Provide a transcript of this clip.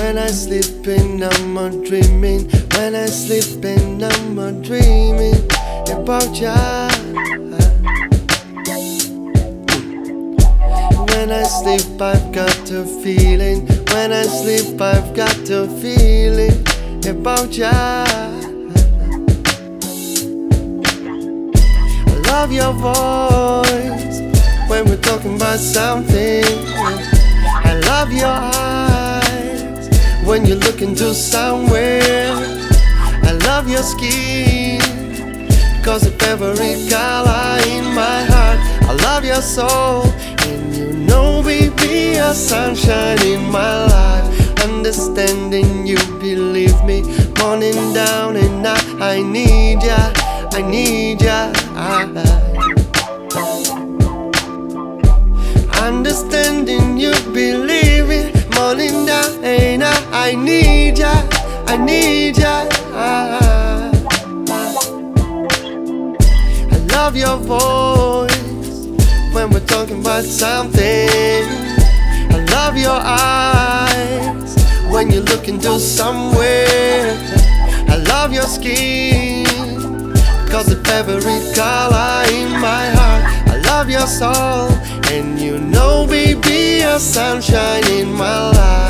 When I sleeping, I'm a dreaming. When I sleeping, I'm a dreaming about ya. When I sleep, I've got a feeling. When I sleep, I've got a feeling about ya. I love your voice when we're talking about something. I love your eyes when you look into somewhere. I love your skin, cause of every color in my heart. I love your soul, and you know, baby, you're sunshine in my life. Understanding you, believe me, morning down and night. I need ya, I need ya. Understanding you, believe me, morning down and night. I need ya, I need ya. I love your voice when we're talking about something. I love your eyes when you look into somewhere. I love your skin, cause of every color in my heart. I love your soul, and you know, baby, you're sunshine in my life.